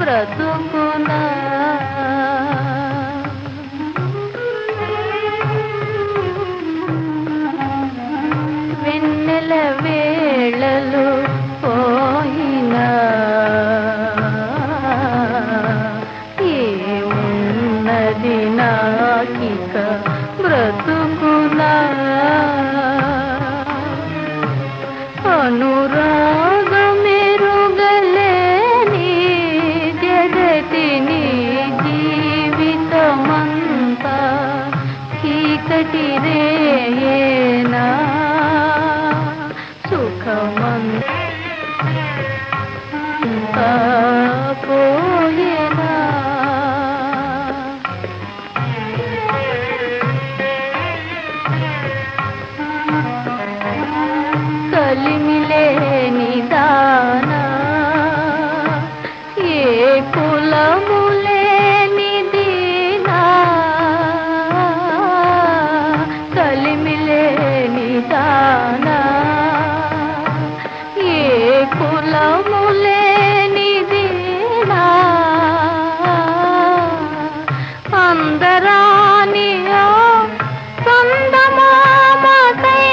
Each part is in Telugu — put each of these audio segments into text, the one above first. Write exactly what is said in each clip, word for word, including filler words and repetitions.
బ్రతుకునా వెన్నెల వేళలు పోయినా ఏమున్నది నాకిక బ్రతుకునా అనురాగమెరుగలేని జగతిని జీవితమంతా చీకటి రేయేనా సుఖమంతా పోయేనా కలిమిలేని దానా ఏ కులములేని దీనా కలిమిలేని దానా ఏ కులములేని దీనా అందరానియో చందమామకై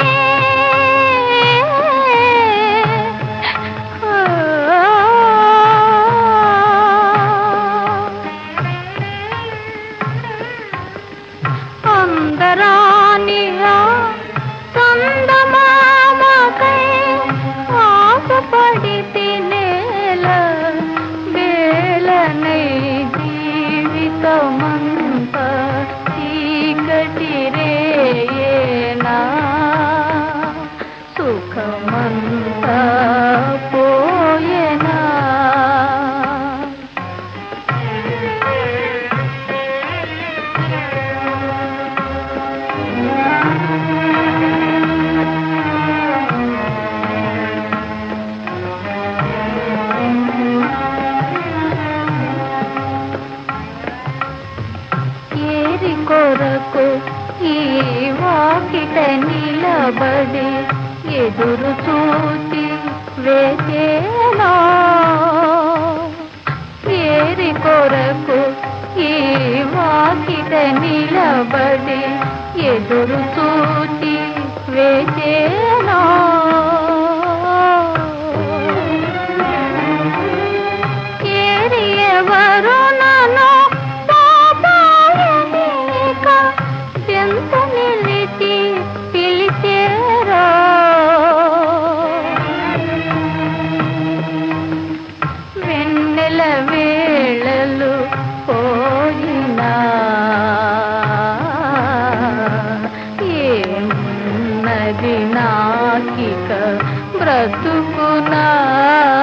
అందరానియో చందమామకై ఆశపడి తినేల వేళనై జీవితమంతా చీకటి రేయేనా సుఖమంతా పోయేనా ఏరి కొరకు ఈ వాకిట నిలబడి ఎదురు చూచి వేచేనా ఏరి కొరకు ఈ వాకిట నిలబడి ఎదురు చూచి వేచేనా ఏరి ఎవరు నన్ను ఎంత నిలిచి పిలిచేరా వెన్నెల వేళలు పోయినా ఏమున్నది నాకిక బ్రతుకునా